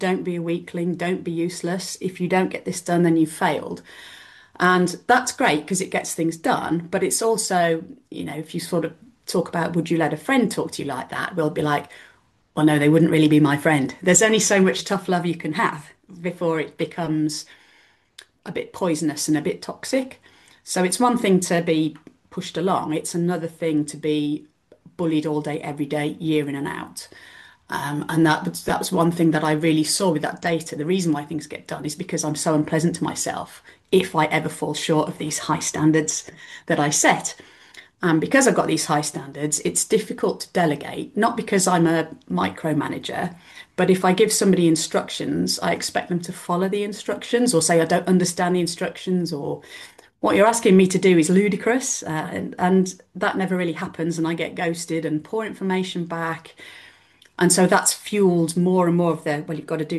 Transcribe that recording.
don't be a weakling, don't be useless. If you don't get this done, then you've failed. And that's great because it gets things done. But it's also, if you sort of talk about would you let a friend talk to you like that, we'll be like, well, no, they wouldn't really be my friend. There's only so much tough love you can have before it becomes a bit poisonous and a bit toxic. So it's one thing to be pushed along, it's another thing to be bullied all day, every day, year in and out. And that was one thing that I really saw with that data. The reason why things get done is because I'm so unpleasant to myself if I ever fall short of these high standards that I set. And because I've got these high standards, it's difficult to delegate, not because I'm a micromanager, but if I give somebody instructions, I expect them to follow the instructions or say, I don't understand the instructions, or what you're asking me to do is ludicrous. And that never really happens. And I get ghosted and poor information back. And so that's fueled more and more of the, well, you've got to do